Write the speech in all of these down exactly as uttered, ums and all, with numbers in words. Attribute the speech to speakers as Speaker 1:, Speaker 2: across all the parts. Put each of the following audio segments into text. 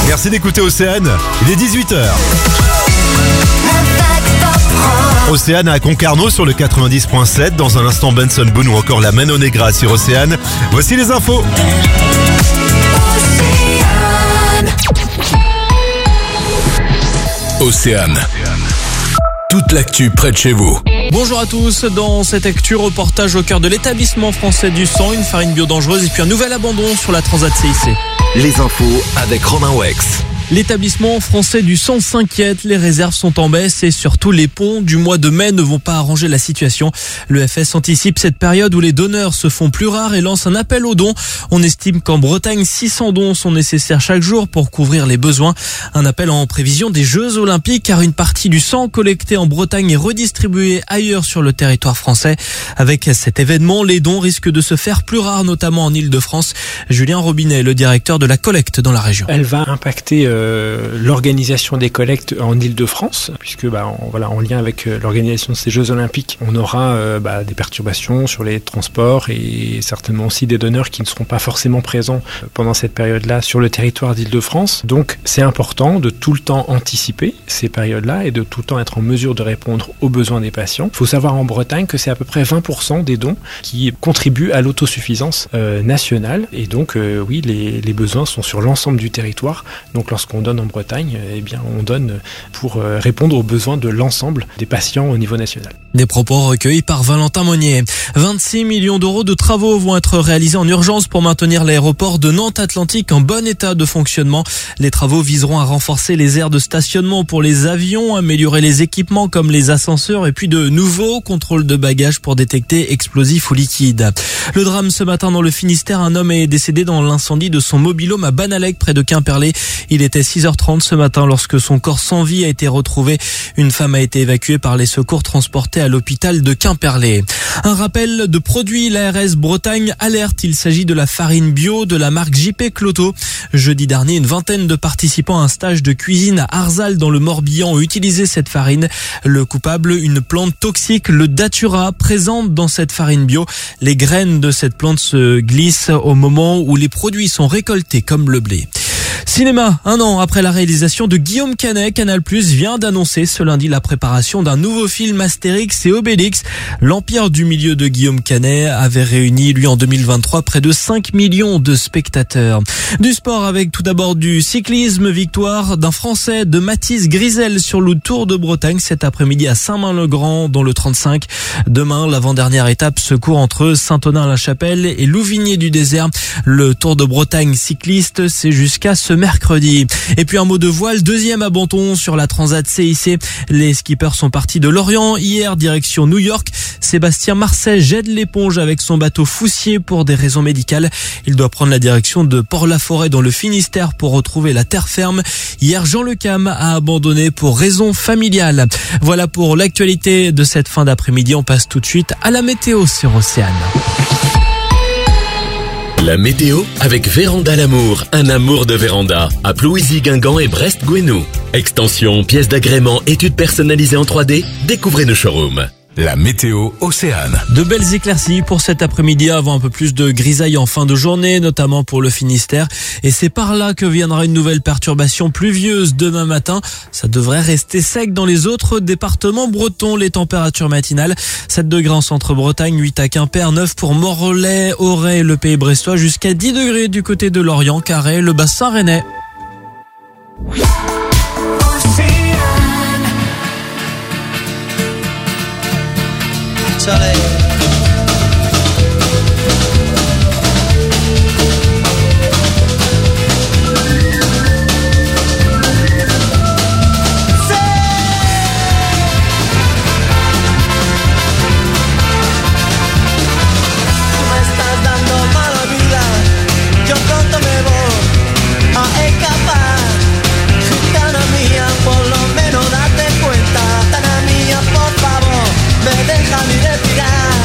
Speaker 1: Merci d'écouter Océane. Il est dix-huit heures. Océane à Concarneau sur le quatre-vingt-dix virgule sept. Dans un instant, Benson Boone ou encore la Mano Negra sur Océane. Voici les infos.
Speaker 2: Océane. Toute l'actu près de chez vous.
Speaker 3: Bonjour à tous, dans cette actu, reportage au cœur de l'établissement français du sang, une farine bio dangereuse et puis un nouvel abandon sur la Transat C I C.
Speaker 2: Les infos avec Romain Wex.
Speaker 3: L'établissement français du sang s'inquiète, les réserves sont en baisse et surtout les ponts du mois de mai ne vont pas arranger la situation. Le F S anticipe cette période où les donneurs se font plus rares et lance un appel aux dons. On estime qu'en Bretagne, six cents dons sont nécessaires chaque jour pour couvrir les besoins. Un appel en prévision des Jeux Olympiques car une partie du sang collecté en Bretagne est redistribuée ailleurs sur le territoire français. Avec cet événement, les dons risquent de se faire plus rares, notamment en Ile-de-France. Julien Robinet, le directeur de la collecte dans la région.
Speaker 4: Elle va impacter euh, l'organisation des collectes en Ile-de-France, puisque bah, en, voilà, en lien avec euh, l'organisation de ces Jeux Olympiques, on aura euh, bah, des perturbations sur les transports et certainement aussi des donneurs qui ne seront pas forcément présents pendant cette période-là sur le territoire d'Ile-de-France. Donc c'est important de tout le temps anticiper ces périodes-là et de tout le temps être en mesure de répondre aux besoins des patients. Il faut savoir en Bretagne que c'est à peu près vingt pour cent des dons qui contribuent à l'autosuffisance euh, nationale et donc euh, oui, les, les besoins sont sur l'ensemble du territoire. Donc lorsqu'on qu'on donne en Bretagne, eh bien, on donne pour répondre aux besoins de l'ensemble des patients au niveau national.
Speaker 3: Des propos recueillis par Valentin Monnier. vingt-six millions d'euros de travaux vont être réalisés en urgence pour maintenir l'aéroport de Nantes-Atlantique en bon état de fonctionnement. Les travaux viseront à renforcer les aires de stationnement pour les avions, améliorer les équipements comme les ascenseurs et puis de nouveaux contrôles de bagages pour détecter explosifs ou liquides. Le drame ce matin dans le Finistère, un homme est décédé dans l'incendie de son mobil-home à Banalec près de Quimperlé. Il était six heures trente ce matin lorsque son corps sans vie a été retrouvé. Une femme a été évacuée par les secours transportés à l'hôpital de Quimperlé. Un rappel de produit, l'A R S Bretagne alerte. Il s'agit de la farine bio de la marque J P Cloto. Jeudi dernier, une vingtaine de participants à un stage de cuisine à Arzal dans le Morbihan ont utilisé cette farine. Le coupable, une plante toxique, le datura, présente dans cette farine bio. Les graines de cette plante se glissent au moment où les produits sont récoltés comme le blé. Cinéma, un an après la réalisation de Guillaume Canet, Canal+ vient d'annoncer ce lundi la préparation d'un nouveau film Astérix et Obélix. L'Empire du milieu de Guillaume Canet avait réuni, lui, en deux mille vingt-trois, près de cinq millions de spectateurs. Du sport avec tout d'abord du cyclisme, victoire d'un Français, de Mathis Grisel sur le Tour de Bretagne cet après-midi à Saint-Main-le-Grand dans le trente-cinq. Demain, l'avant-dernière étape se court entre Saint-Onin-la-Chapelle et Louvigné-du-Désert. Le Tour de Bretagne cycliste, c'est jusqu'à ce mercredi. Et puis un mot de voile, deuxième abandon sur la Transat C I C. Les skippers sont partis de Lorient hier, direction New York. Sébastien Marcet jette l'éponge avec son bateau Foussier pour des raisons médicales. Il doit prendre la direction de Port-la-Forêt dans le Finistère pour retrouver la terre ferme. Hier, Jean Le Cam a abandonné pour raisons familiales. Voilà pour l'actualité de cette fin d'après-midi. On passe tout de suite à la météo sur Océane.
Speaker 2: La météo avec Véranda L'Amour, un amour de véranda, à Plouisy, Guingamp et Brest-Gouesnou. Extension, pièces d'agrément, études personnalisées en trois D, découvrez nos showrooms. La météo Océane.
Speaker 3: De belles éclaircies pour cet après-midi avant un peu plus de grisaille en fin de journée, notamment pour le Finistère. Et c'est par là que viendra une nouvelle perturbation pluvieuse demain matin. Ça devrait rester sec dans les autres départements bretons. Les températures matinales, sept degrés en centre-Bretagne, huit à Quimper, neuf pour Morlaix, Auray et le Pays brestois, jusqu'à dix degrés du côté de Lorient, Carhaix, le bassin rennais.
Speaker 5: Soleil.
Speaker 6: Déjame respirar.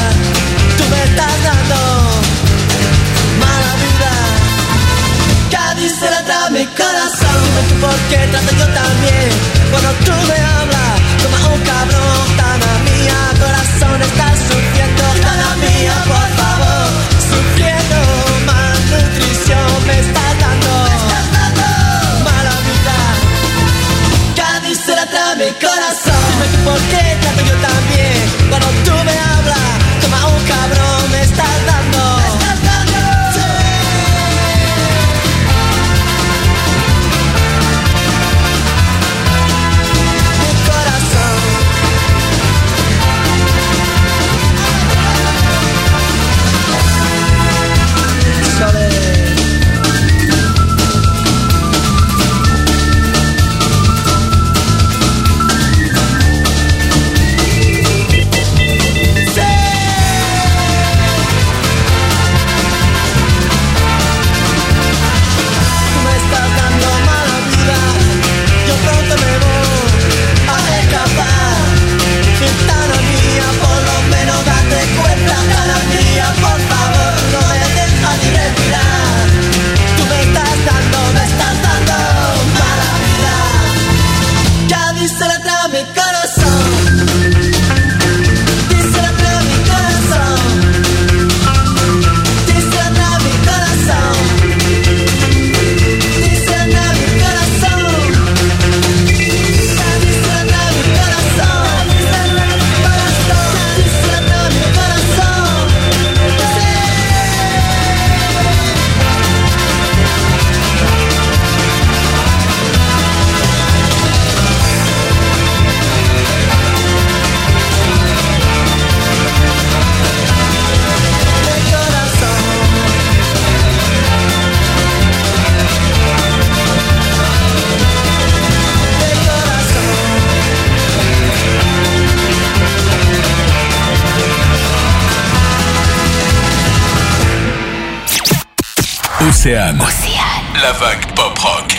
Speaker 2: Océane. Océane. La vague pop rock.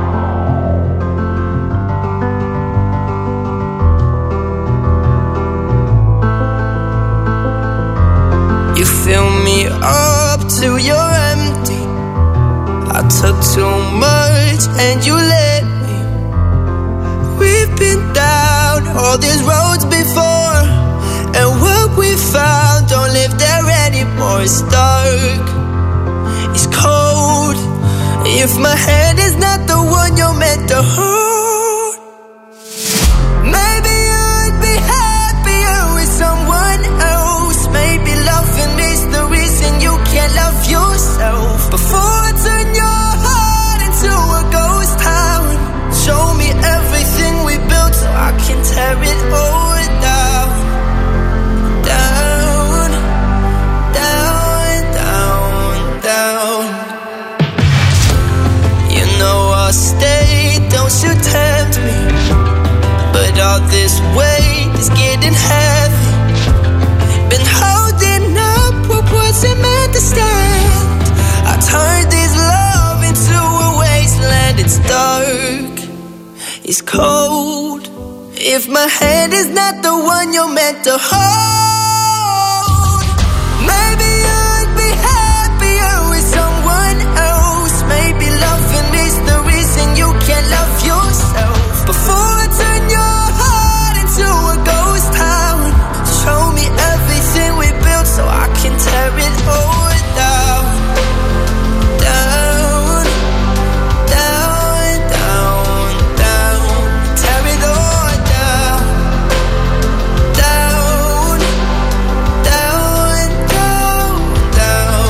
Speaker 5: You fill me up till you're empty. I took too much and you let me. We've been down all these roads before, and what we found don't live there anymore. It's dark, it's cold. If my hand is not the one you're meant to hold, maybe I'd be happier with someone else. Maybe loving is the reason you can't love yourself. Before I turn your heart into a ghost town, show me everything we built so I can tear it all down. Down, down, down, down. You know I'll stay, don't you tempt me. But all this weight is getting heavy. Been holding up what wasn't meant to stand. I turned this love into a wasteland. It's dark, it's cold. If my hand is not the one you're meant to hold, maybe I'd be happier with someone else. Maybe loving is the reason you can't love yourself. Before I turn your heart into a ghost town, show me everything we built so I can tear it all down. Down, down, down, down. Tear it all down. Down, down, down, down.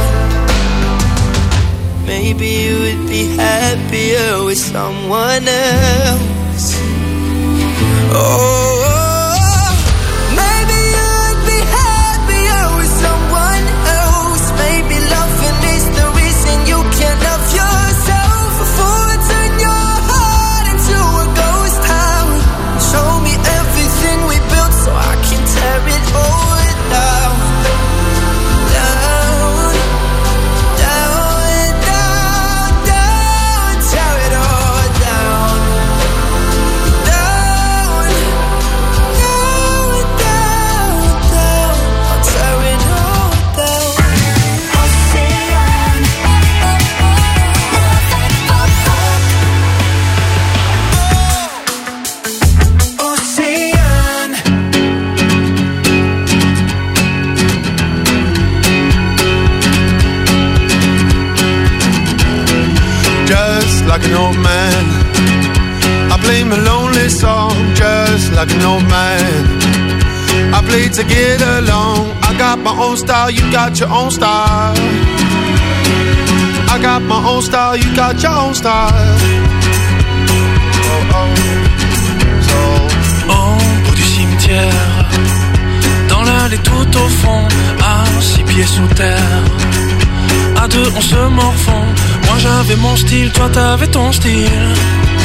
Speaker 5: Maybe you would be happier with someone else. Oh.
Speaker 6: Like an old man, I play my lonely song just like an old man. I play to get along. I got my own style, you got your own style. I got my own style, you got your own style. Oh oh, so.
Speaker 7: Au bout du cimetière, dans l'allée tout au fond, à six pieds sous terre. À deux on se morfond. Moi j'avais mon style, toi t'avais ton style.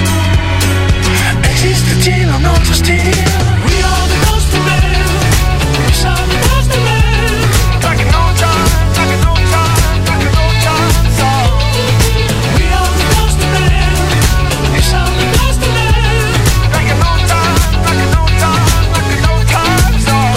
Speaker 7: Existe-t-il un autre style? We are the ghost of men. We shall the ghost of men. Like an old time, like an old time, like an old time song. We are the ghost of men. We shall the ghost of men. Like an old time, like an old time, like an old time song.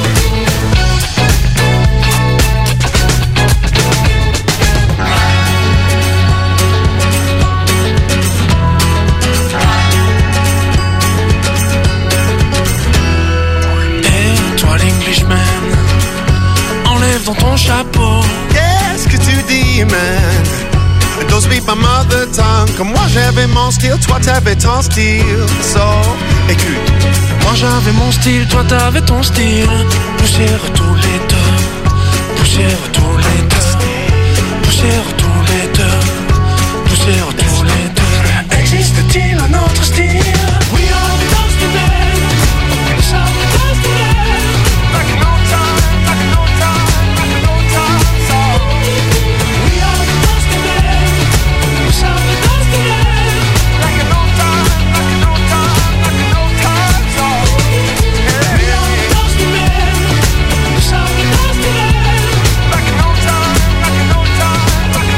Speaker 7: Dans ton chapeau,
Speaker 6: qu'est-ce que tu dis, man? Don't speak my mother tongue. Comme moi j'avais mon style, toi t'avais ton style. So, écoute.
Speaker 7: Moi j'avais mon style, toi t'avais ton style. Poussière tous les deux, poussière tous les deux, poussière tous les deux, poussière tous les deux. Existe-t-il un autre style? We are the ghost of men. We shall the ghost of men. Like an old time, like an old time. Like an old time, like an old time, like an old time.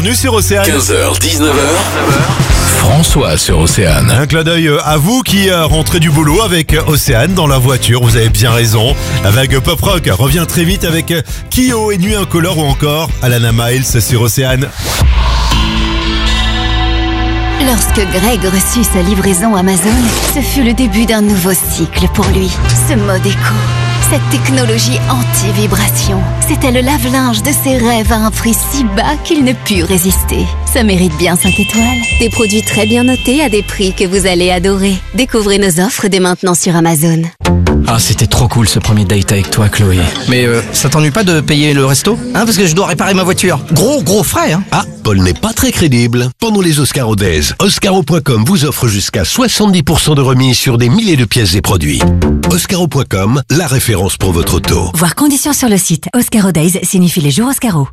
Speaker 1: bienvenue sur Océane.
Speaker 2: quinze heures, dix-neuf heures. François sur Océane.
Speaker 1: Un clin d'œil à vous qui rentrez du boulot avec Océane dans la voiture, vous avez bien raison. La vague pop rock revient très vite avec Kyo et Nuit Incolore ou encore Alana Miles sur Océane.
Speaker 8: Lorsque Greg reçut sa livraison Amazon, ce fut le début d'un nouveau cycle pour lui. Ce mode éco, cette technologie anti-vibration, c'était le lave-linge de ses rêves à un prix si bas qu'il ne put résister. Ça mérite bien cinq étoiles. Des produits très bien notés à des prix que vous allez adorer. Découvrez nos offres dès maintenant sur Amazon.
Speaker 9: Ah, c'était trop cool ce premier date avec toi, Chloé.
Speaker 10: Mais euh, ça t'ennuie pas de payer le resto? Hein, parce que je dois réparer ma voiture. Gros, gros frais, hein.
Speaker 11: Ah, Paul n'est pas très crédible. Pendant les Oscaro Days, Oscaro point com vous offre jusqu'à soixante-dix pour cent de remise sur des milliers de pièces et produits. Oscaro point com, la référence pour votre auto.
Speaker 12: Voir conditions sur le site. Oscaro Days signifie les jours Oscaro.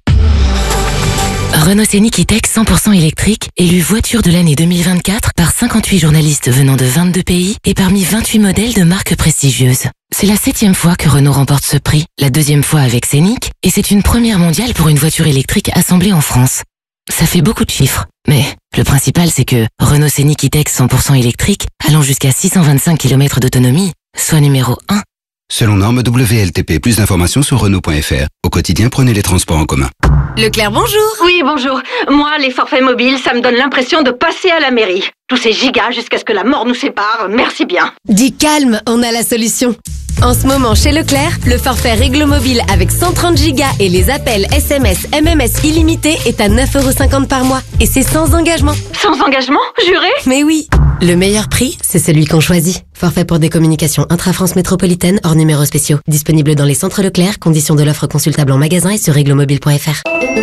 Speaker 13: Renault Scénic E-Tech cent pour cent électrique, élu voiture de l'année deux mille vingt-quatre par cinquante-huit journalistes venant de vingt-deux pays et parmi vingt-huit modèles de marques prestigieuses. C'est la septième fois que Renault remporte ce prix, la deuxième fois avec Scénic, et c'est une première mondiale pour une voiture électrique assemblée en France. Ça fait beaucoup de chiffres, mais le principal c'est que Renault Scénic E-Tech cent pour cent électrique, allant jusqu'à six cent vingt-cinq kilomètres d'autonomie, soit numéro un.
Speaker 14: Selon norme W L T P, plus d'informations sur Renault point F R. Au quotidien, prenez les transports en commun.
Speaker 15: Leclerc, bonjour.
Speaker 16: Oui, bonjour. Moi, les forfaits mobiles, ça me donne l'impression de passer à la mairie. Tous ces gigas jusqu'à ce que la mort nous sépare, merci bien.
Speaker 15: Dis calme, on a la solution. En ce moment, chez Leclerc, le forfait Réglo Mobile avec cent trente gigas et les appels S M S, M M S illimités est à neuf euros cinquante par mois. Et c'est sans engagement.
Speaker 16: Sans engagement, juré?
Speaker 15: Mais oui. Le meilleur prix, c'est celui qu'on choisit. Forfait pour des communications intra-France métropolitaine hors numéros spéciaux. Disponible dans les centres Leclerc, conditions de l'offre consultable en magasin et sur réglomobile point F R.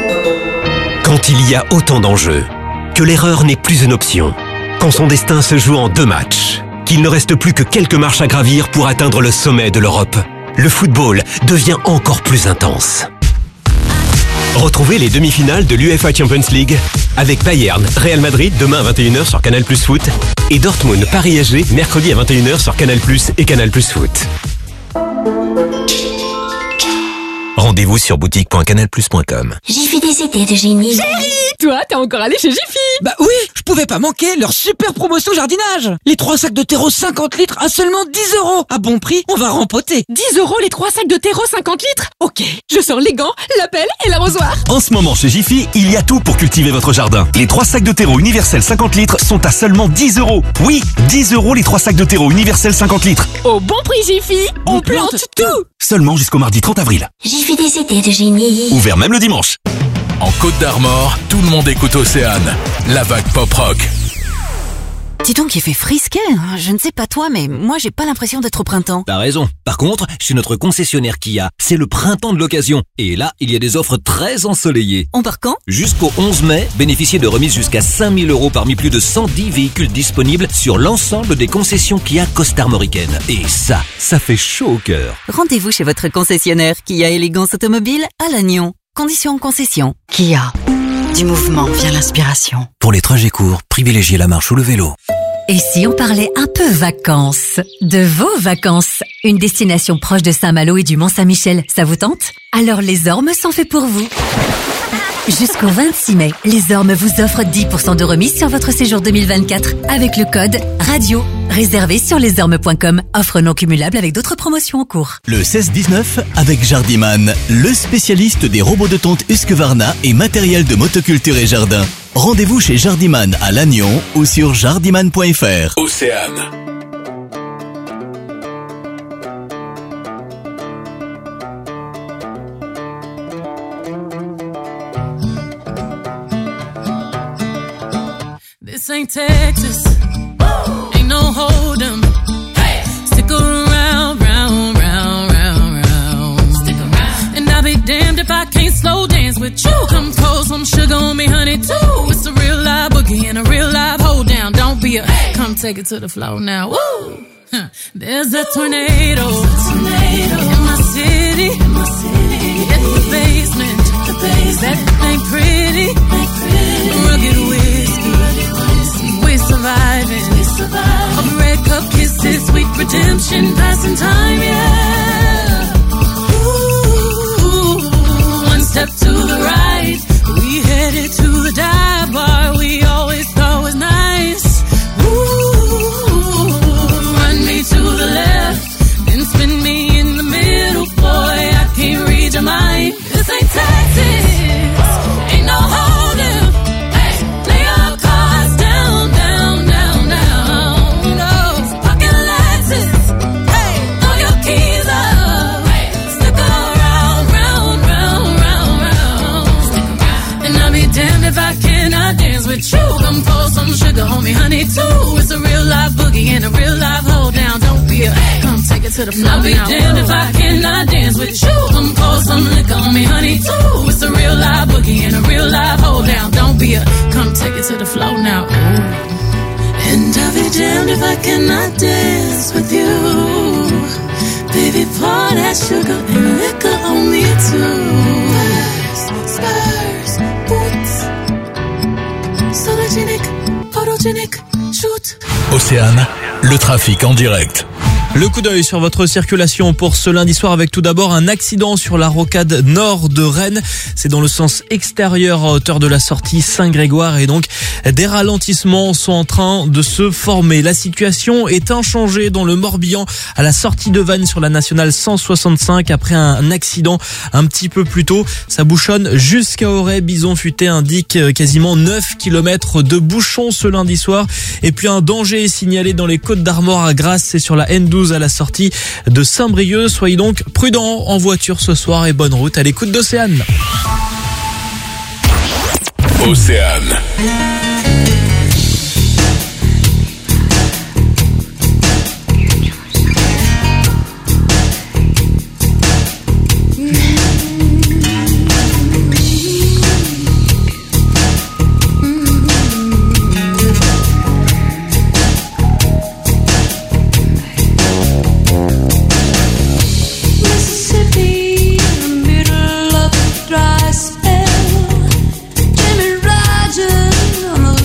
Speaker 17: Quand il y a autant d'enjeux, que l'erreur n'est plus une option, quand son destin se joue en deux matchs, qu'il ne reste plus que quelques marches à gravir pour atteindre le sommet de l'Europe, le football devient encore plus intense. Retrouvez les demi-finales de l'UEFA Champions League avec Bayern, Real Madrid demain à vingt et une heures sur Canal plus Foot et Dortmund, Paris S G mercredi à vingt et une heures sur Canal plus et Canal plus Foot. Rendez-vous sur boutique point canal plus point com.
Speaker 12: Jiffy des idées de génie.
Speaker 18: Chérie, toi, t'es encore allé chez Jiffy?
Speaker 10: Bah oui, je pouvais pas manquer leur super promotion jardinage. Les trois sacs de terreau cinquante litres à seulement dix euros. À bon prix, on va rempoter.
Speaker 18: dix euros les trois sacs de terreau cinquante litres? Ok, je sors les gants, la pelle et l'arrosoir.
Speaker 19: En ce moment chez Jiffy, il y a tout pour cultiver votre jardin. Les trois sacs de terreau universel cinquante litres sont à seulement dix euros. Oui, dix euros les trois sacs de terreau universel cinquante litres.
Speaker 18: Au bon prix Jiffy, on, on plante, plante tout.
Speaker 19: Seulement jusqu'au mardi trente avril.
Speaker 12: Jiffy des idées de génie.
Speaker 19: Ouvert même le dimanche.
Speaker 2: En Côte d'Armor, tout le monde écoute Océane, la vague pop rock.
Speaker 12: Dis donc, il fait frisquet, hein. Je ne sais pas toi, mais moi j'ai pas l'impression d'être au printemps.
Speaker 20: T'as raison. Par contre, chez notre concessionnaire Kia, c'est le printemps de l'occasion. Et là, il y a des offres très ensoleillées.
Speaker 12: On part quand?
Speaker 20: Jusqu'au onze mai, bénéficiez de remises jusqu'à cinq mille euros parmi plus de cent dix véhicules disponibles sur l'ensemble des concessions Kia costarmoricaines. Et ça, ça fait chaud au cœur.
Speaker 12: Rendez-vous chez votre concessionnaire Kia Élégance Automobile à Lannion. Conditions en concession.
Speaker 21: Kia. Du mouvement vient l'inspiration.
Speaker 20: Pour les trajets courts, privilégiez la marche ou le vélo.
Speaker 12: Et si on parlait un peu vacances? De vos vacances? Une destination proche de Saint-Malo et du Mont-Saint-Michel, ça vous tente? Alors les Ormes sont faits pour vous. Jusqu'au vingt-six mai, les Ormes vous offrent dix pour cent de remise sur votre séjour deux mille vingt-quatre avec le code RADIO. Réservé sur lesormes point com. Offre non cumulable avec d'autres promotions en cours.
Speaker 22: Le seize dix-neuf avec Jardiman, le spécialiste des robots de tonte Husqvarna et matériel de motoculture et jardin. Rendez-vous chez Jardiman à Lannion ou sur jardiman point F R.
Speaker 2: Océane.
Speaker 23: This ain't Texas, ain't no hold 'em. Hey. Stick around, round, round, round, round. Stick around. And I'll be damned if I can't slow dance with you. Come pour some sugar on me, honey, too. It's a real live boogie and a real live hold down. Don't be a, hey. Come take it to the floor now. Woo! Huh. There's a tornado, tornado in my city, in my city. Hit the basement, the basement. That ain't pretty, ain't pretty. Rugged whiskey, we surviving. We surviving. Of red cup kisses, sweet redemption, passing time, yeah. Ooh, one step to the right, we headed to the dark. and a real life hold down. Don't be a come take it to the floor. I'll be damned if I cannot dance with you. Come pour some liquor on me, honey, too. It's a real life boogie and a real life hold down. Don't be a come take it to the floor now. Ooh. And I'll be damned if I cannot dance with you. Baby, pour that sugar and liquor on me too. Spurs, spurs, boots. Sologenic, photogenic, shoot.
Speaker 22: Océane, le trafic en direct.
Speaker 3: Le coup d'œil sur votre circulation pour ce lundi soir avec tout d'abord un accident sur la rocade nord de Rennes. C'est dans le sens extérieur à hauteur de la sortie Saint-Grégoire et donc des ralentissements sont en train de se former. La situation est inchangée dans le Morbihan à la sortie de Vannes sur la nationale cent soixante-cinq après un accident un petit peu plus tôt. Ça bouchonne jusqu'à Auray. Bison Futé indique quasiment neuf kilomètres de bouchons ce lundi soir. Et puis un danger est signalé dans les Côtes d'Armor à Grasse, c'est sur la N douze à la sortie de Saint-Brieuc. Soyez donc prudents en voiture ce soir et bonne route à l'écoute d'Océane.
Speaker 2: Océane.
Speaker 23: Mississippi, in the middle of a dry spell. Jimmy Rogers on a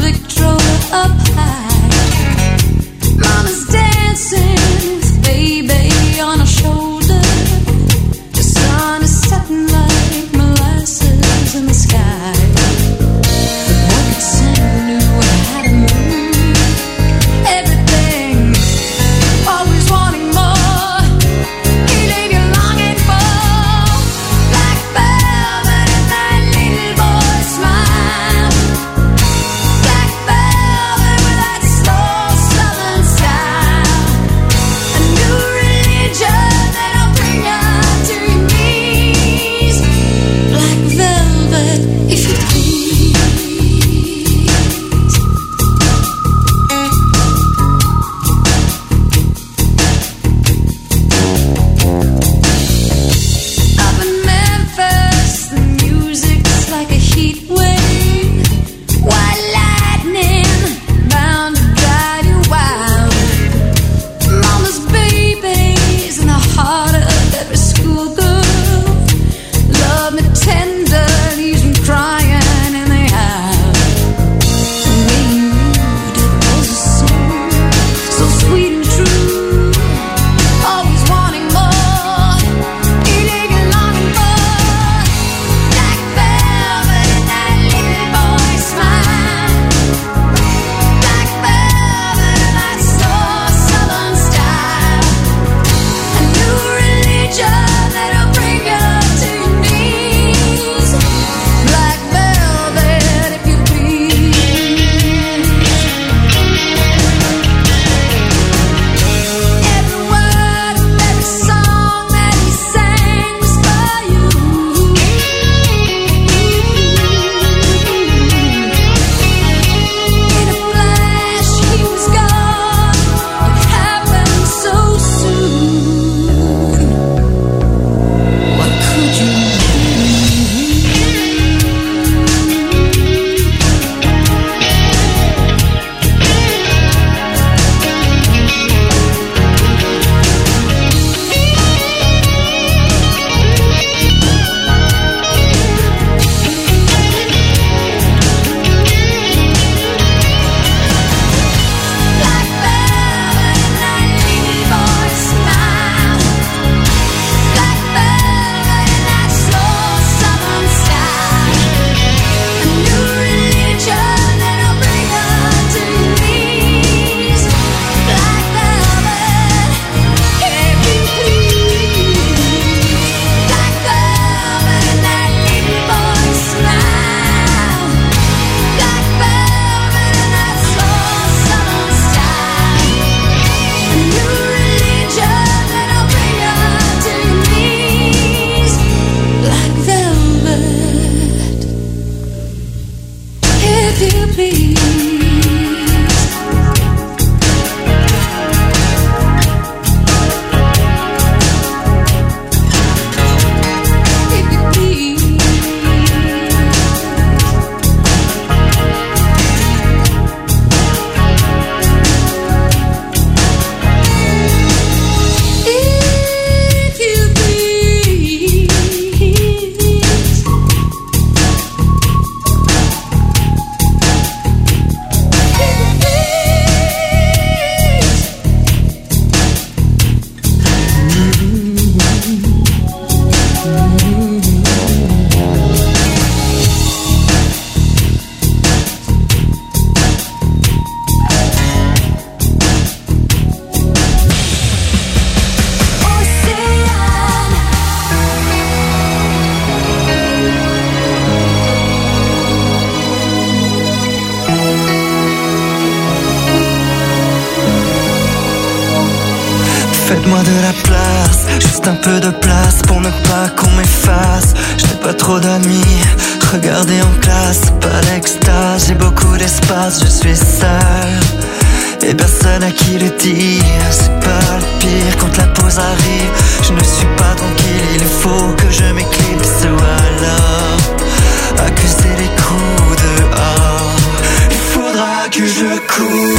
Speaker 4: Faites-moi de la place, juste un peu de place pour ne pas qu'on m'efface. Je n'ai pas trop d'amis, regardez en classe, pas l'extase. J'ai beaucoup d'espace, je suis seul et personne à qui le dire. C'est pas le pire quand la pause arrive. Je ne suis pas tranquille, il faut que je m'éclipse ou alors accuser les coups dehors. Il faudra que je cours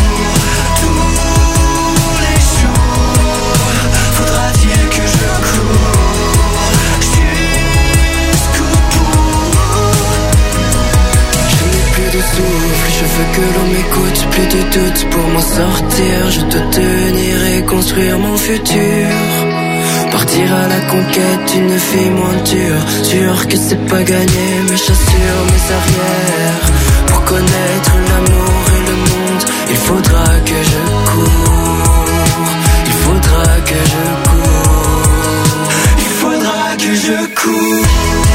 Speaker 4: tous les jours. Faudra-t-il que je cours jusqu'au bout. Je n'ai plus de souffle, je veux que l'on m'écoute. Plus de doute pour m'en sortir. Je dois tenir et construire mon futur. Partir à la conquête d'une vie moins dure. Sûr que c'est pas gagné, mais j'assure mes arrières. Pour connaître l'amour et le monde, il faudra que je cours. Il faudra que je cours. Il faudra que je cours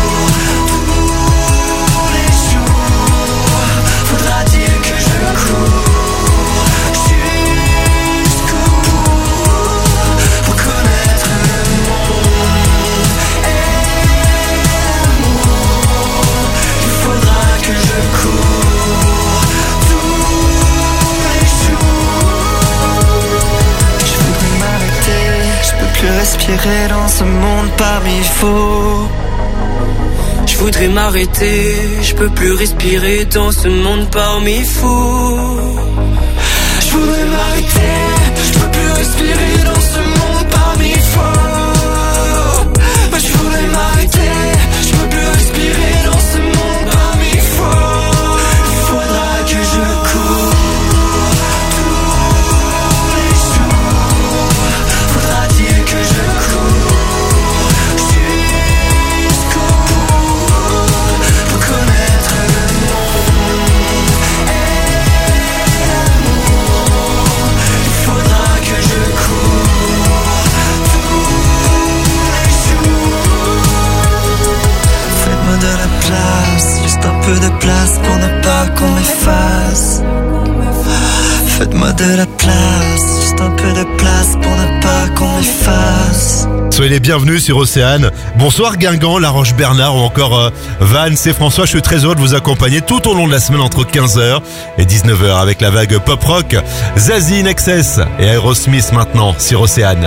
Speaker 4: tous les jours. Faudra-t-il que je cours jusqu'au bout pour connaître le monde et l'amour. Il faudra que je cours tous les jours. Je voudrais m'arrêter, je peux plus respirer dans ce monde parmi faux. Je voudrais m'arrêter, je peux plus respirer dans ce monde parmi fous. Je voudrais m'arrêter, je peux plus respirer dans ce monde parmi fous. Je voudrais m'arrêter, je peux plus respirer dans ce monde parmi fous. Il faudra que je cours tous les jours. Faudra-t-il que je cours jusqu'au bout pour connaître le monde et l'amour. Il faudra que je cours tous les jours. Faites-moi de la place, juste un peu de place pour ne pas qu'on m'efface. Faites-moi de la place, juste un peu de place pour ne pas qu'on m'efface.
Speaker 1: Soyez les bienvenus sur Océane. Bonsoir Guingamp, La Roche-Bernard ou encore euh, Vannes, c'est François. Je suis très heureux de vous accompagner tout au long de la semaine entre quinze heures et dix-neuf heures avec la vague pop-rock. Zazie, Nexus et Aerosmith maintenant sur Océane.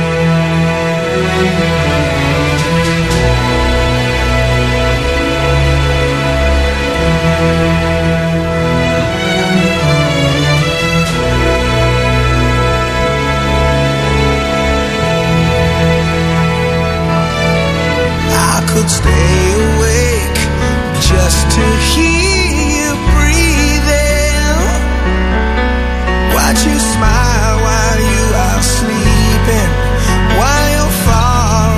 Speaker 4: I could stay awake just to hear you breathing. Watch you smile while you are sleeping, while you're far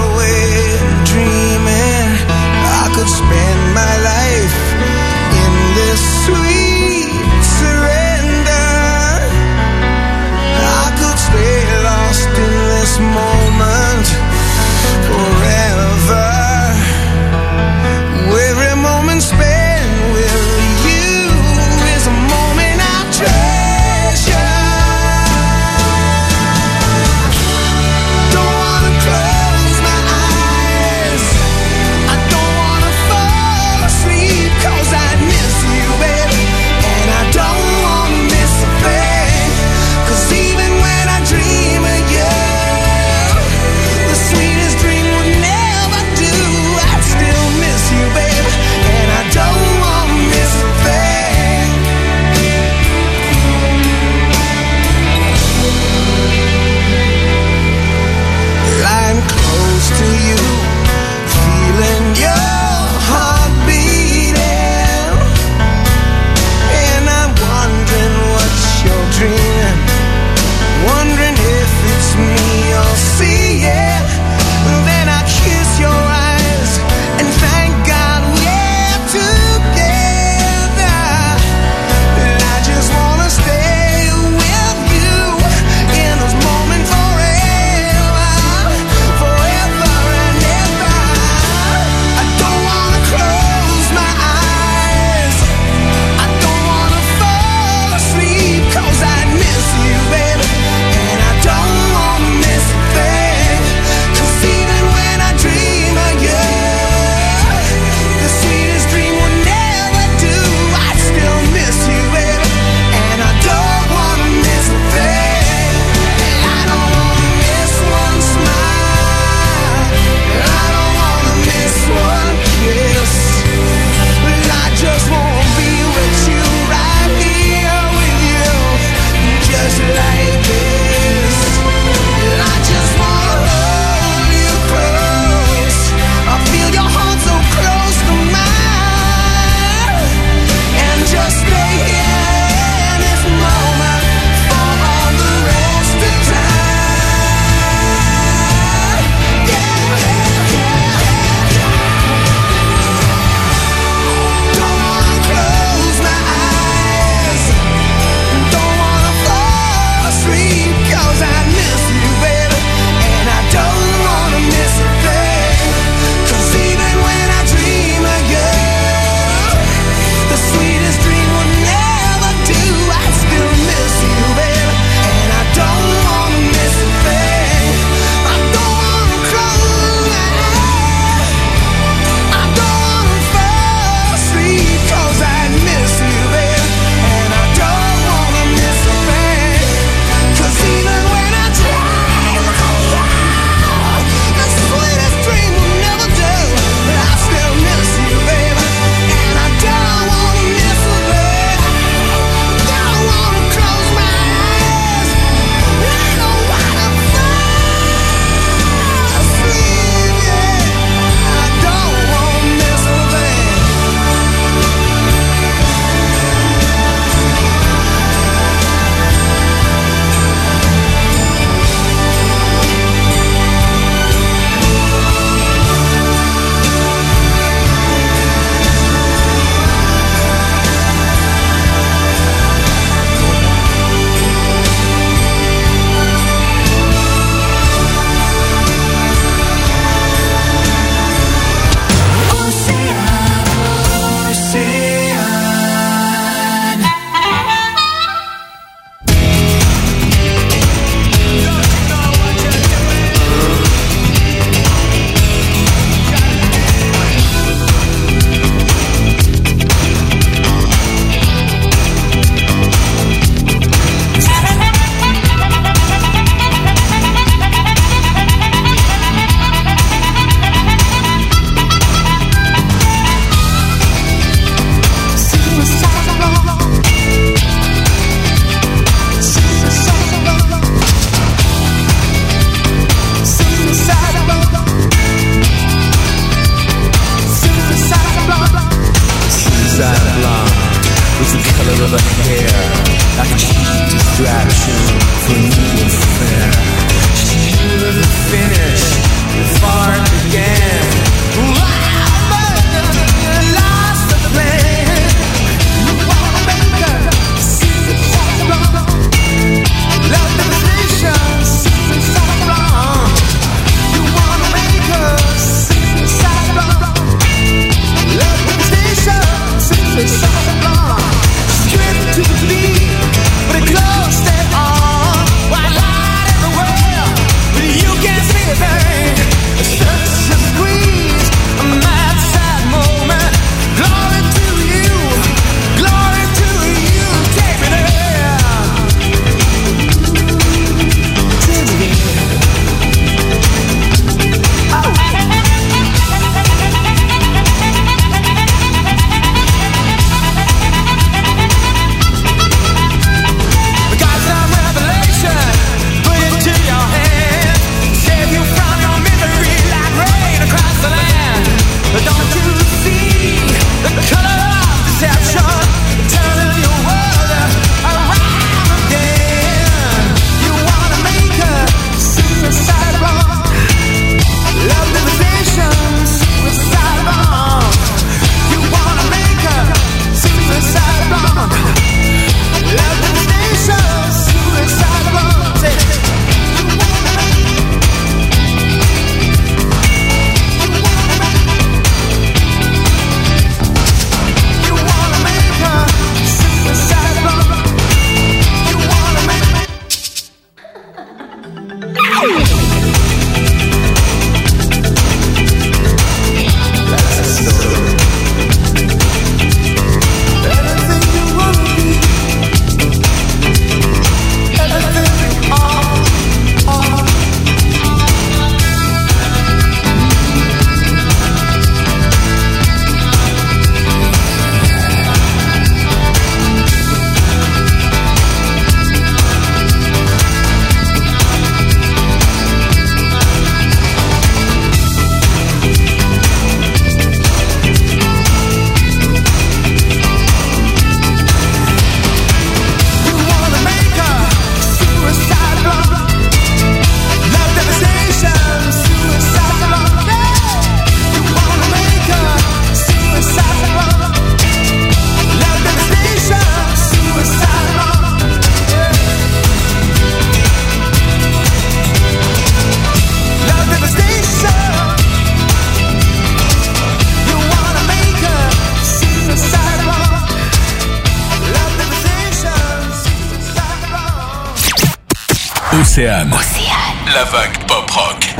Speaker 2: Océane. Océane. La vague pop rock.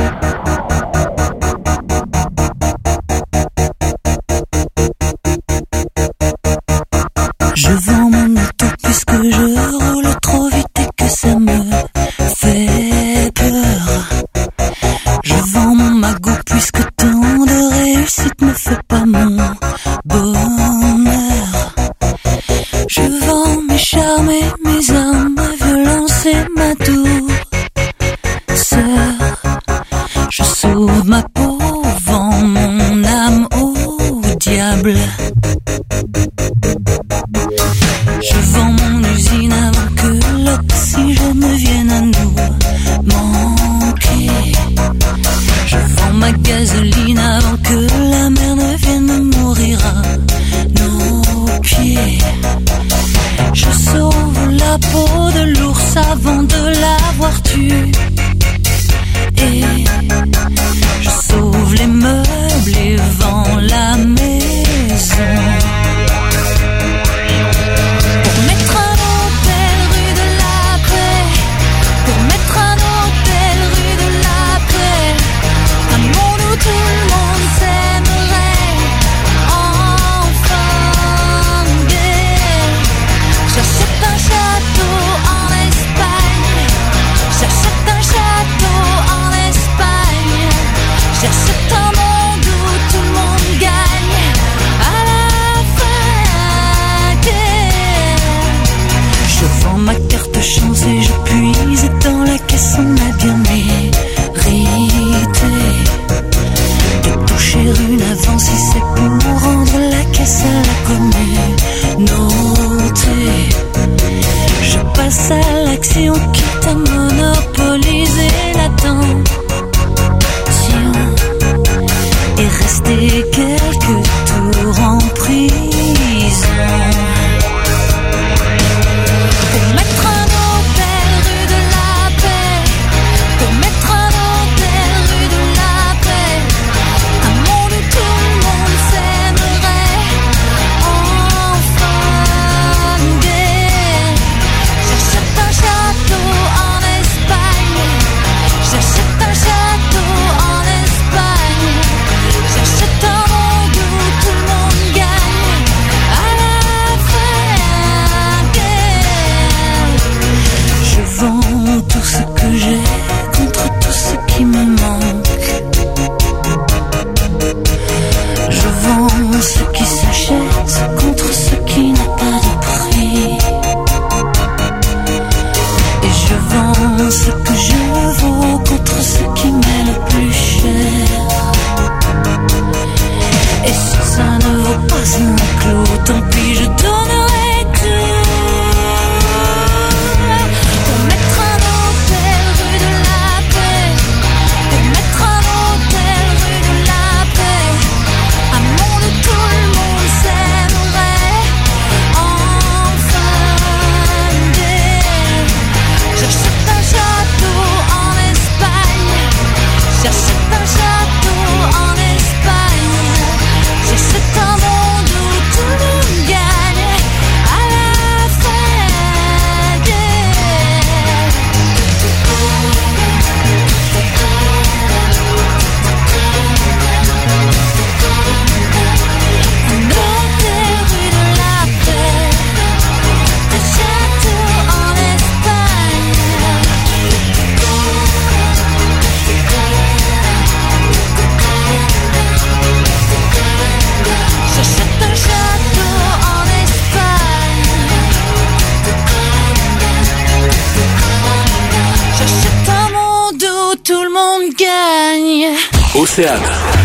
Speaker 5: Je vends mon auto puisque je roule trop vite et que ça me fait peur. Je vends mon magot puisque tant de réussite ne fait pas mon bonheur. Je vends mes charmes et mes armes, ma violence et ma douceur. Je sauve ma peau, vends mon âme au diable. Je vends mon usine avant que l'oxygène ne vienne à nous manquer. Je vends ma gasoline avant que la mer ne vienne mourir à nos pieds. Je sauve la peau de l'ours avant de l'avoir tué. Et je sauve les meubles et vends la maison. Pour mettre un hôtel rue de la paix, pour mettre un hôtel rue de la paix, un monde où tout le monde s'aimerait, enfin gay. J'achète un château en Espagne, j'achète un château en Espagne, j'achète un monde où tout le monde gagne, à la fin gay. Je vends ma carte chance et je puise dans la caisse, on a bien mérité de toucher une avance si c'est pour rendre la caisse à la communauté. Je passe à l'action quitte à monopoliser l'attention et rester quelques tours en prison. Pour mettre un hôtel rue de la paix, pour mettre un hôtel rue de la paix, un monde où tout le monde s'aimerait, enfin gay. J'achète un château en Espagne, j'achète un château en Espagne, j'achète un monde où tout le monde gagne, à la fin gay. Je vends tout ce que j'ai contre tout ce qui me manque. Je vends ce qui s'achète contre ce qui n'a pas de prix. Et je vends ce que je vaux contre ce qui m'est le plus cher. Et si ça ne vaut pas un clou, tant pis, je donnerai tout. Pour mettre un hôtel rue de la paix, pour mettre un hôtel rue de la paix, un monde où tout le monde s'aimerait, enfin gay. J'achète un château en Espagne, j'achète un château en Espagne, j'achète un monde où tout le monde gagne, à la fin gay. Un hôtel rue de la paix, un château en Espagne. J'achète un château en Espagne, j'achète un monde où tout le monde gagne.
Speaker 2: Océane.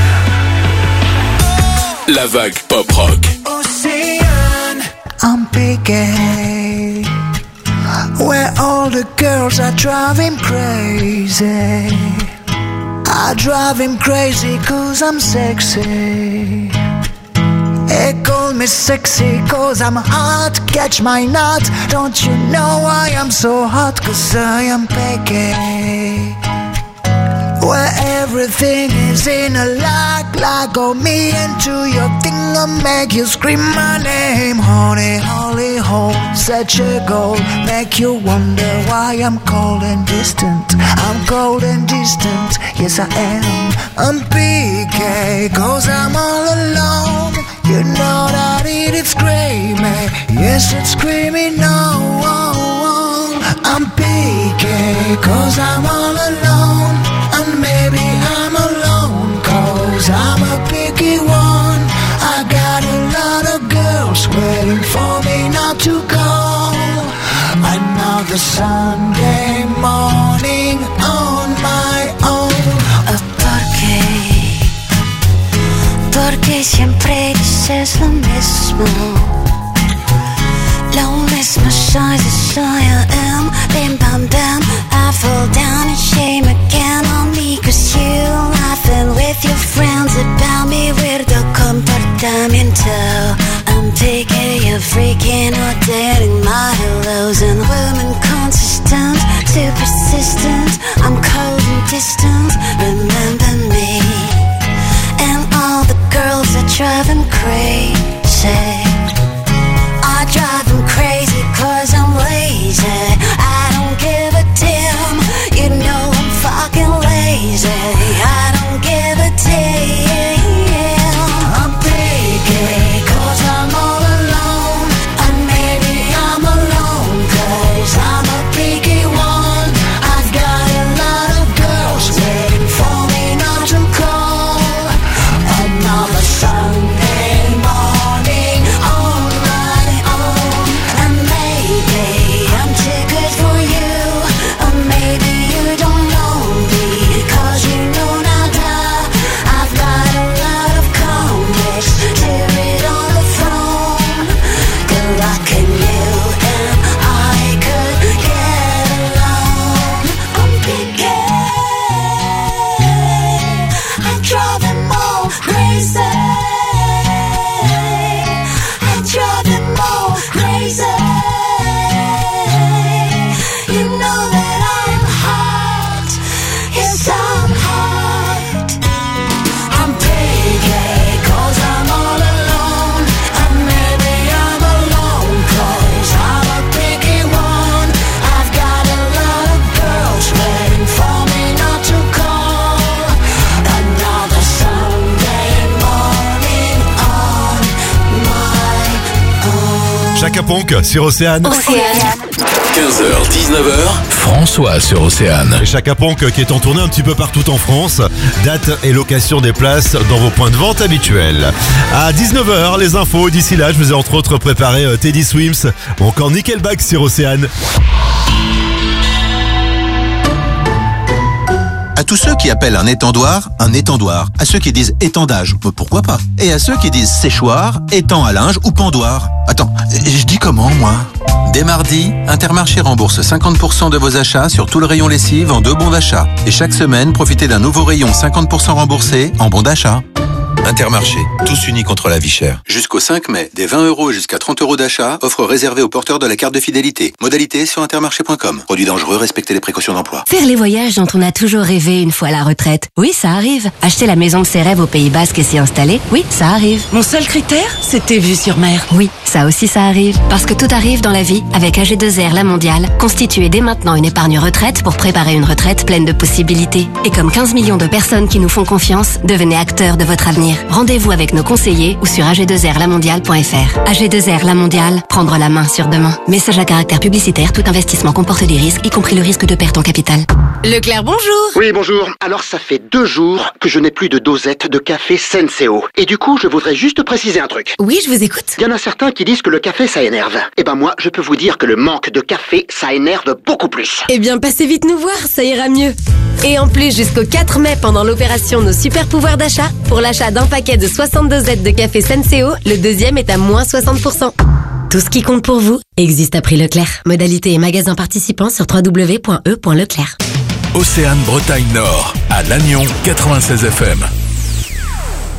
Speaker 2: La vague pop rock.
Speaker 6: Ocean, I'm picking where all the girls are driving crazy. I drive him crazy cause I'm sexy. They call me sexy cause I'm hot. Catch my nut. Don't you know I am so hot? Cause I am picky where everything is in a lock. Like me into your thing and make you scream my name. Honey, holy hole, such a goal. Make you wonder why I'm cold and distant. I'm cold and distant, yes I am. I'm P K, cause I'm all alone. You know that it is screaming, yes it's screaming no. I'm P K, cause I'm all alone. And maybe I'm alone, cause I'm a picky one. I got a lot of girls waiting for me not to go. Another Sunday morning on my own.
Speaker 5: ¿Por qué? Porque siempre dices lo mismo. Lo mismo soy, soy I am. Bim bam bam, I fall down in shame again on me. Cause you laughing with your friends about me. Weirdo comportamiento. I'm taking you freaking or dating my hellos. And women consistent, too persistent. I'm cold and distant, remember me. And all the girls are driving crazy. I drive them crazy cause I'm lazy. I don't give a damn, you know I'm fucking lazy. I don't give a damn. I'm picky cause I'm all alone. And maybe I'm alone cause I'm a picky one. I've got a lot of girls waiting for me not to call. Another Sunday morning on my own. And maybe I'm too good for you, or maybe you don't know me, cause you know nada. I've got a lot of comics to read on the phone. Good luck in you and I could get along. I'm picky, I drive them all crazy. I drive them all crazy. You know that I'm hot. Yes, I'm hot. I'm picky cause I'm all alone. And maybe I'm alone cause I'm a picky one. I've got a lot of girls waiting for me not to call. Another Sunday morning on my own.
Speaker 1: Chaka Ponk sur Océane.
Speaker 2: quinze heures dix-neuf heures, François sur Océane.
Speaker 1: Et Chaka Ponk qui est en tournée un petit peu partout en France. Date et location des places dans vos points de vente habituels. À dix-neuf heures, les infos. D'ici là, je vous ai entre autres préparé euh, Teddy Swims ou encore Nickelback sur Océane.
Speaker 7: À tous ceux qui appellent un étendoir, un étendoir. À ceux qui disent étendage, bah, pourquoi pas. Et à ceux qui disent séchoir, étend à linge ou pendoir. Attends, je dis comment, moi ? Dès mardi, Intermarché rembourse cinquante pour cent de vos achats sur tout le rayon lessive en deux bons d'achat. Et chaque semaine, profitez d'un nouveau rayon cinquante pour cent remboursé en bons d'achat. Intermarché, tous unis contre la vie chère. Jusqu'au cinq mai, des vingt euros jusqu'à trente euros d'achat, offre réservée aux porteurs de la carte de fidélité. Modalité sur intermarché point com. Produit dangereux, respectez les précautions d'emploi.
Speaker 15: Faire les voyages dont on a toujours rêvé une fois à la retraite. Oui, ça arrive. Acheter la maison de ses rêves au Pays Basque et s'y installer. Oui, ça arrive.
Speaker 18: Mon seul critère, c'était vue sur mer.
Speaker 15: Oui, ça aussi ça arrive. Parce que tout arrive dans la vie avec A G deux R La Mondiale. Constituez dès maintenant une épargne retraite pour préparer une retraite pleine de possibilités. Et comme quinze millions de personnes qui nous font confiance, devenez acteurs de votre avenir. Rendez-vous avec nos conseillers ou sur A G deux R la mondiale point F R. A G deux R La Mondiale, prendre la main sur demain. Message à caractère publicitaire, tout investissement comporte des risques, y compris le risque de perte en capital.
Speaker 8: Leclerc, bonjour. Oui, bonjour. Alors, ça fait deux jours que je n'ai plus de dosette de café Senseo. Et du coup, je voudrais juste préciser un truc.
Speaker 15: Oui, je vous écoute.
Speaker 8: Il y en a certains qui disent que le café, ça énerve. Eh ben moi, je peux vous dire que le manque de café, ça énerve beaucoup plus.
Speaker 15: Eh bien, passez vite nous voir, ça ira mieux. Et en plus, jusqu'au quatre mai, pendant l'opération Nos Super Pouvoirs d'achat, pour l'achat d'un paquet de soixante-deux Z de café Senseo, le deuxième est à moins soixante pour cent. Tout ce qui compte pour vous existe à prix Leclerc. Modalité et magasin participants sur w w w point e point leclerc.
Speaker 2: Océane Bretagne Nord, à Lannion quatre-vingt-seize F M.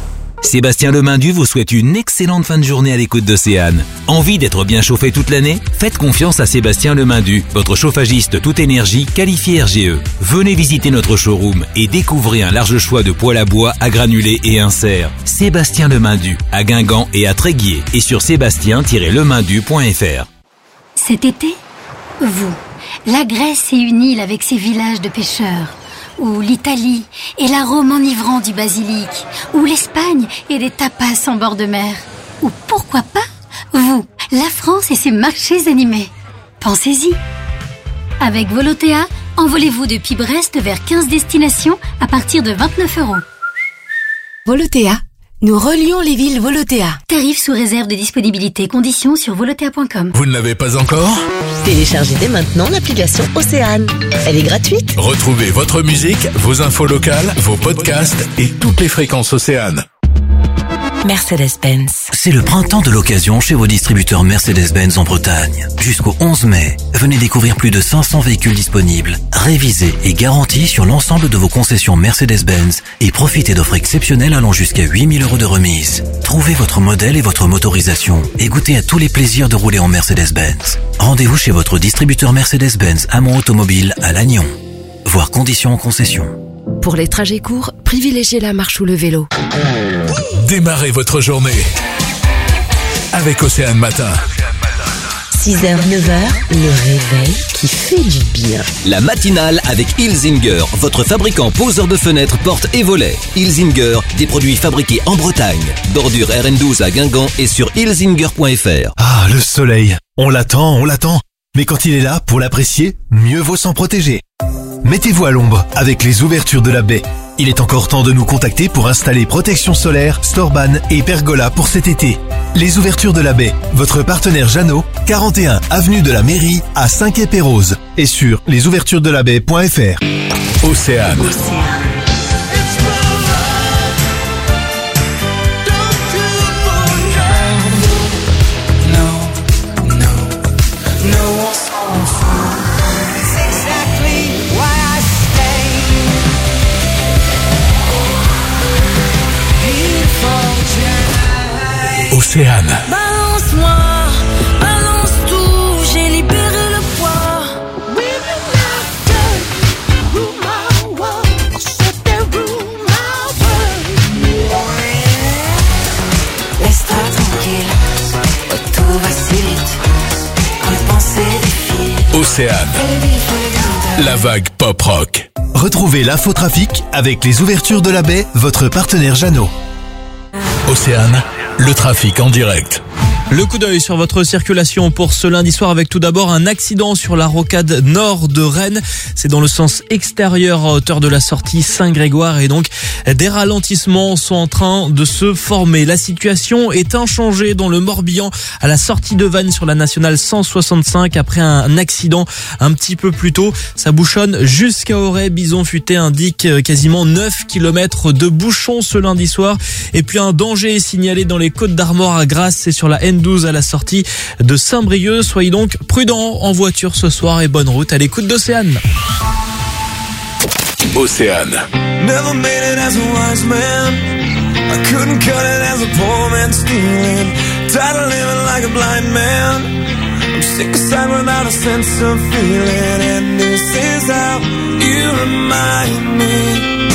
Speaker 9: Sébastien Lemindu vous souhaite une excellente fin de journée à l'écoute d'Océane. Envie d'être bien chauffé toute l'année? Faites confiance à Sébastien Lemindu, votre chauffagiste toute énergie qualifié R G E. Venez visiter notre showroom et découvrez un large choix de poêles à bois, à granulés et inserts. Sébastien Lemindu, à Guingamp et à Tréguier, et sur sébastien tiret lemindu point f r.
Speaker 12: Cet été, vous, la Grèce est une île avec ses villages de pêcheurs, ou l'Italie et l'arôme enivrant du basilic, ou l'Espagne et des tapas en bord de mer, ou pourquoi pas, vous, la France et ses marchés animés. Pensez-y. Avec Volotea, envolez-vous depuis Brest vers quinze destinations à partir de vingt-neuf euros.
Speaker 11: Volotea, nous relions les villes Volotea.
Speaker 12: Tarif sous réserve de disponibilité, conditions sur volotea point com.
Speaker 19: Vous ne l'avez pas encore?
Speaker 11: Téléchargez dès maintenant l'application Océane. Elle est gratuite.
Speaker 19: Retrouvez votre musique, vos infos locales, vos podcasts et toutes les fréquences Océane.
Speaker 11: Mercedes-Benz.
Speaker 13: C'est le printemps de l'occasion chez vos distributeurs Mercedes-Benz en Bretagne. Jusqu'au onze mai, venez découvrir plus de cinq cents véhicules disponibles, révisés et garantis sur l'ensemble de vos concessions Mercedes-Benz et profitez d'offres exceptionnelles allant jusqu'à huit mille euros de remise. Trouvez votre modèle et votre motorisation et goûtez à tous les plaisirs de rouler en Mercedes-Benz. Rendez-vous chez votre distributeur Mercedes-Benz Amont Automobile à Lannion. Voir conditions en concession.
Speaker 11: Pour les trajets courts, privilégiez la marche ou le vélo.
Speaker 19: Démarrez votre journée avec Océane Matin.
Speaker 11: six heures neuf heures, le réveil qui fait du bien.
Speaker 20: La matinale avec Ilzinger, votre fabricant poseur de fenêtres, portes et volets. Ilzinger, des produits fabriqués en Bretagne. Bordure R N douze à Guingamp et sur ilzinger point f r.
Speaker 24: Ah, le soleil. On l'attend, on l'attend. Mais quand il est là, pour l'apprécier, mieux vaut s'en protéger. Mettez-vous à l'ombre avec les ouvertures de la baie. Il est encore temps de nous contacter pour installer protection solaire, Storban et pergola pour cet été. Les ouvertures de la baie, votre partenaire Jeannot, quarante et un avenue de la Mairie à Saint-Quay-Pérouse et sur les ouvertures de la baie point f r.
Speaker 19: Océane. Océane.
Speaker 23: Balance-moi, balance tout, j'ai libéré le poids.
Speaker 4: Laisse-toi tranquille, tout va si vite, quand les pensées défilent.
Speaker 19: Océane. La vague pop-rock.
Speaker 24: Retrouvez l'infotrafic avec les ouvertures de la baie, votre partenaire Jeannot.
Speaker 19: Océane, le trafic en direct.
Speaker 3: Le coup d'œil sur votre circulation pour ce lundi soir avec tout d'abord un accident sur la rocade nord de Rennes. C'est dans le sens extérieur à hauteur de la sortie Saint-Grégoire et donc des ralentissements sont en train de se former. La situation est inchangée dans le Morbihan à la sortie de Vannes sur la nationale cent soixante-cinq après un accident un petit peu plus tôt. Ça bouchonne jusqu'à Auray. Bison Futé indique quasiment neuf kilomètres de bouchons ce lundi soir. Et puis un danger est signalé dans les Côtes d'Armor à Grasse, c'est sur la N douze à la sortie de Saint-Brieuc. Soyez donc prudents en voiture ce soir et bonne route à l'écoute d'Océane.
Speaker 19: Océane.
Speaker 25: Never made it as a wise man. I couldn't cut it as a poor man stealing. Tired of living like a blind man. I'm sick aside without a sense of feeling. And this is how you remind me.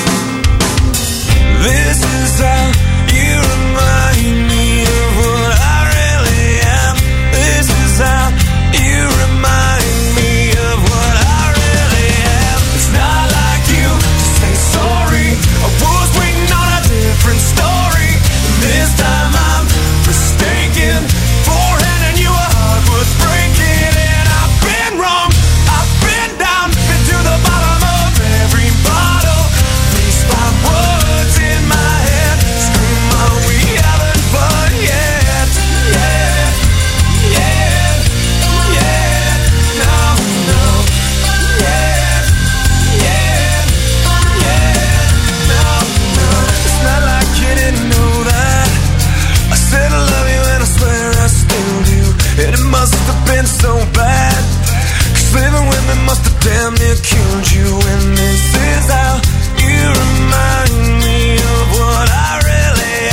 Speaker 25: This is how you remind me of what I really am. This is how you remind me of what I really am. It's not like you to say sorry. I was waiting on a different story. This time I'm mistaken for handing you a heart worth breaking. And I've been wrong, I've been down, been to the bottom of every bottle. These five words in my head scream out we haven't fun yet. Yeah, yeah, yeah, no, no. Yeah, yeah, yeah, no, no. It's not like you didn't know that I said I love you and I swear I still do. And it must have been so bad, 'cause living with me must have damn near killed you. And this is how you remind me of what I really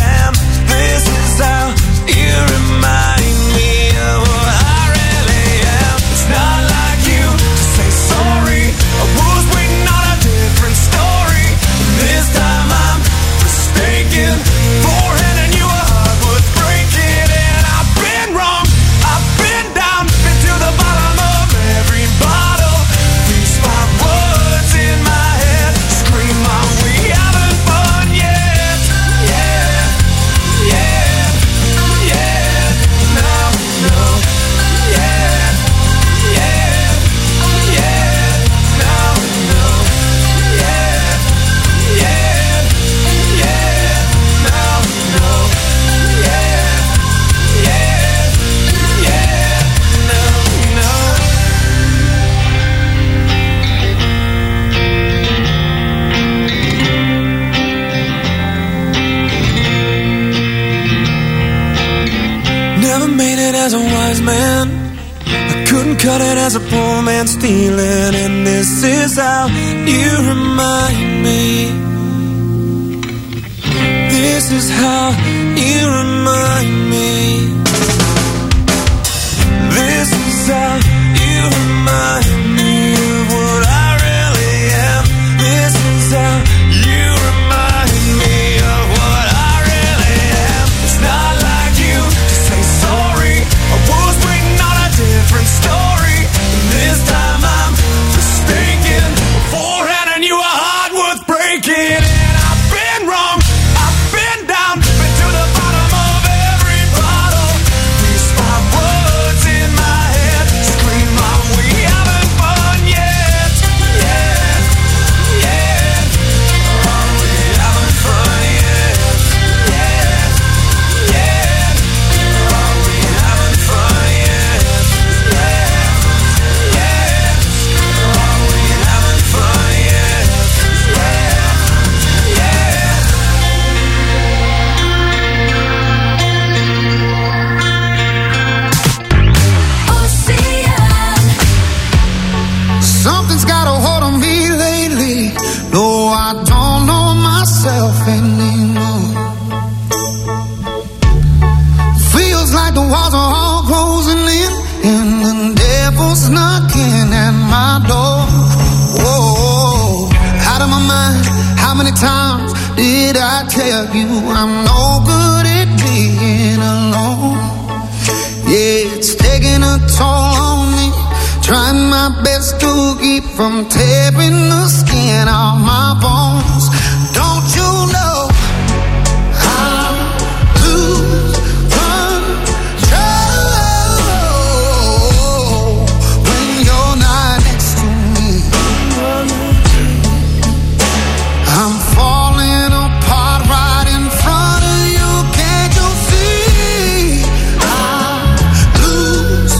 Speaker 25: as a poor man stealing, and this is how you remind me. This is how you remind me. This is how you remind me of what I really am. This is how you remind me of what I really am. It's not like you to say sorry. I was waiting on a different story. And this time I'm mistaken beforehand, and you a heart worth breaking. And I've been wrong, I've been down, been to the bottom of every bottle. These five words in my head scream out, we haven't fun yet, yet, yet. Are we having fun yet, yet, yet? Are we having fun yet, yet, yet? Are we having fun yet, yet, yet?
Speaker 6: Something's got a hold on me lately. No, I don't know myself anymore. Feels like the walls are all closing in, and the devil's knocking at my door. Whoa, out of my mind. How many times did I tell you I'm no good at being alone? Yeah, it's taking a toll on me. Trying my best to keep from tearing the skin off my bones. Don't you know I lose control when you're not next to me? I'm falling apart right in front of you. Can't you see? I lose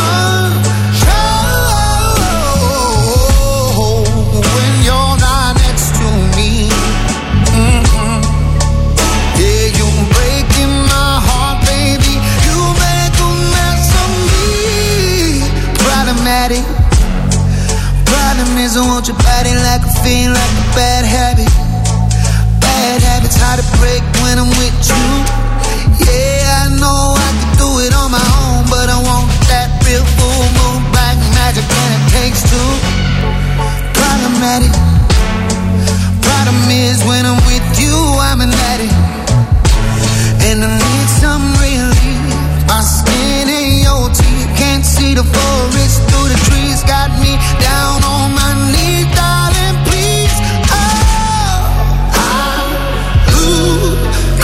Speaker 6: control when you're not next to me. Mm-mm. Yeah, you're breaking my heart, baby. You make a mess of me. Problematic. Problem is I want your body like a fiend, like a bad habit. Bad habits hard to break when I'm with you. Yeah, I know I can do it on my own, but I want that real full moon black magic, and it takes two. Problematic. Problem is when I'm with you, I'm an addict, and I need some relief. My skin ain't your teeth, can't see the forest through the trees. Got me down on my knees, darling, please. Oh, I lose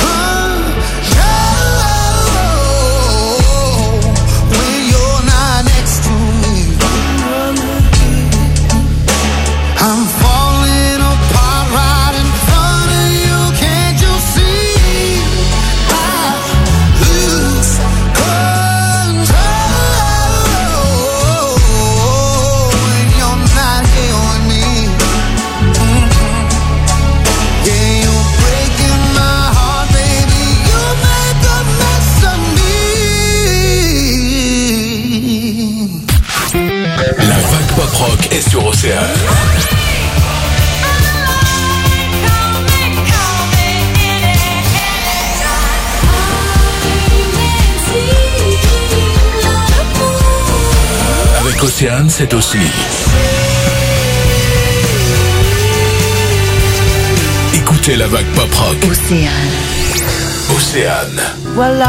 Speaker 6: control when you're not next to me. I'm falling apart right in front of you. Can't you see? I lose control when you're not here with me. Mm-mm. Yeah, you're breaking my heart, baby. You make a mess of me.
Speaker 2: La vague pop rock est sur Océane. Avec Océane, c'est aussi écoutez la vague pop rock.
Speaker 11: Océane.
Speaker 2: Océane.
Speaker 4: Voilà,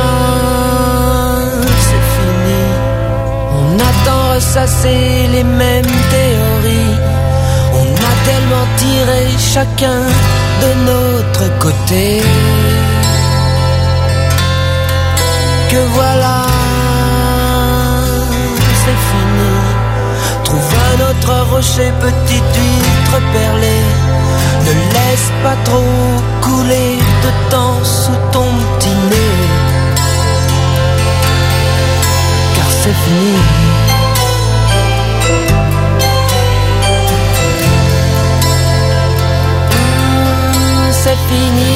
Speaker 4: c'est fini. On attend ressasser les mêmes théories. On a tellement tiré chacun de notre côté que voilà, c'est fini. Trouve un autre rocher, petite huître perlée. Ne laisse pas trop couler de temps sous ton petit nez, car c'est fini. Mmh, c'est fini.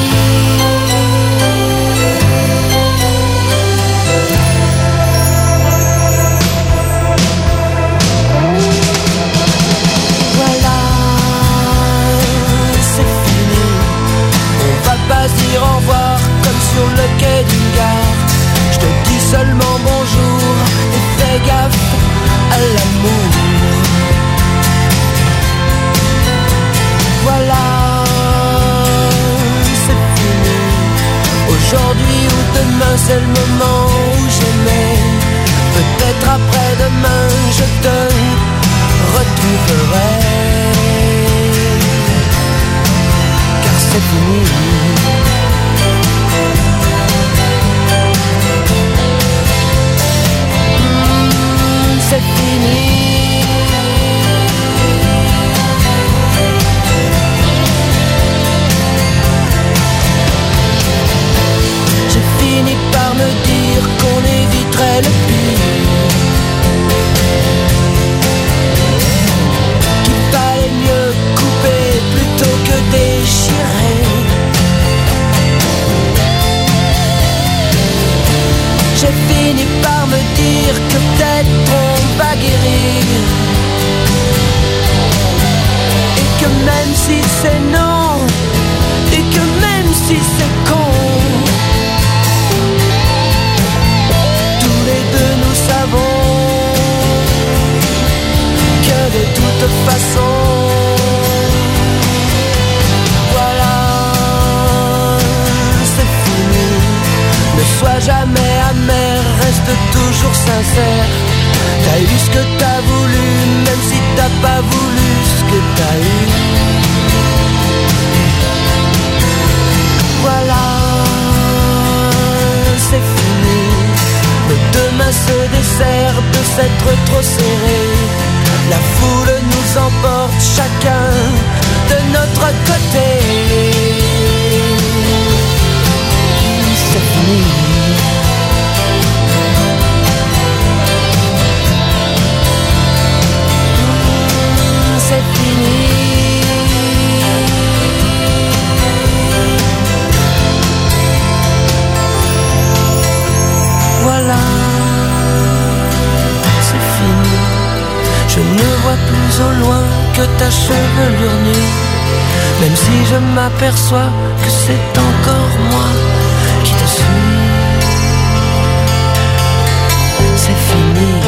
Speaker 4: le quai d'une gare. Je te dis seulement bonjour et fais gaffe à l'amour. Voilà, c'est fini. Aujourd'hui ou demain, c'est le moment où j'aimais. Peut-être après-demain, je te retrouverai. Car c'est fini. Mmh, c'est fini. J'ai fini par me dire qu'on éviterait le pire, qu'il fallait mieux couper plutôt que déchirer. J'ai fini par me dire que peut-être on va guérir, et que même si c'est non, et que même si c'est con, nous savons que de toute façon, voilà, c'est fini. Ne sois jamais amer, reste toujours sincère. T'as eu ce que t'as voulu, même si t'as pas voulu ce que t'as eu. Voilà, c'est fini. Nos deux mains se desserrent de s'être trop serrés. La foule nous emporte chacun de notre côté. C'est fini. C'est fini. Voilà, c'est fini. Je ne vois plus au loin que ta chevelure nue, même si je m'aperçois que c'est encore moi qui te suis. C'est fini.